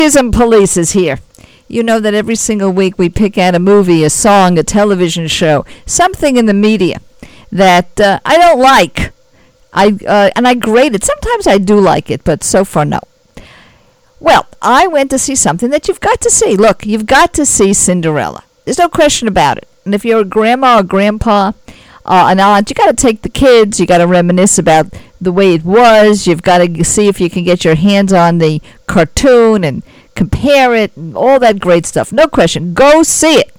Some Police is here. You know that every single week we pick out a movie, a song, a television show, something in the media that I don't like. And I grade it. Sometimes I do like it, but so far no. Well, I went to see something that you've got to see. Look, you've got to see Cinderella. There's no question about it. And if you're a grandma or grandpa, an aunt, you got to take the kids. You got to reminisce about the way it was. You've got to see if you can get your hands on the cartoon and compare it and all that great stuff. No question. Go see it.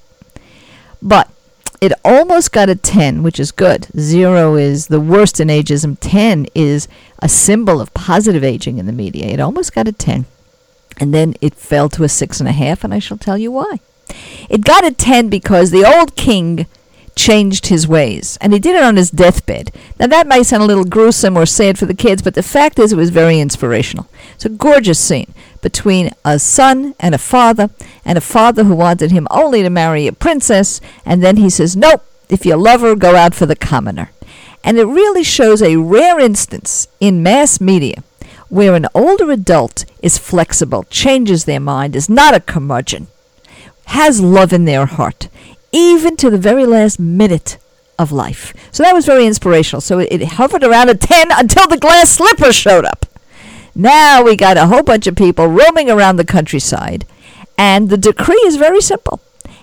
But it almost got a 10, which is good. 0 is the worst in ageism. 10 is a symbol of positive aging in the media. It almost got a 10. And then it fell to a 6.5, and I shall tell you why. It got a 10 because the old king changed his ways, and he did it on his deathbed. Now that might sound a little gruesome or sad for the kids, but the fact is it was very inspirational. It's a gorgeous scene between a son and a father who wanted him only to marry a princess, and then he says, nope, if you love her, go out for the commoner. And it really shows a rare instance in mass media where an older adult is flexible, changes their mind, is not a curmudgeon, has love in their heart, even to the very last minute of life. So that was very inspirational. So it hovered around a 10 until the glass slipper showed up. Now we got a whole bunch of people roaming around the countryside, and the decree is very simple.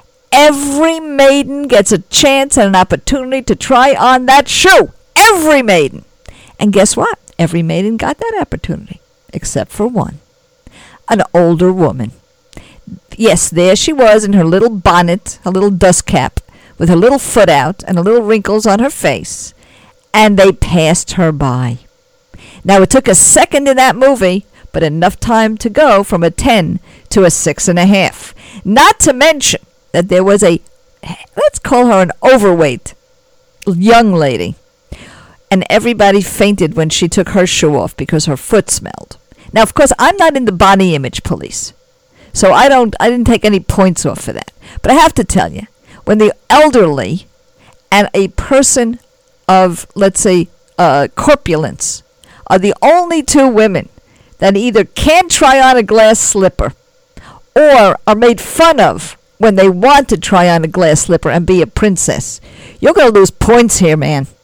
Every maiden gets a chance and an opportunity to try on that shoe. Every maiden. And guess what? Every maiden got that opportunity, except for one. An older woman. Yes, there she was in her little bonnet, her little dust cap, with her little foot out and her little wrinkles on her face. And they passed her by. Now, it took a second in that movie, but enough time to go from a 10 to a 6.5. Not to mention that there was let's call her an overweight young lady. And everybody fainted when she took her shoe off because her foot smelled. Now, of course, I'm not in the body image police. So I didn't take any points off for that. But I have to tell you, when the elderly and a person of, let's say, corpulence are the only two women that either can't try on a glass slipper or are made fun of when they want to try on a glass slipper and be a princess, you're going to lose points here, man.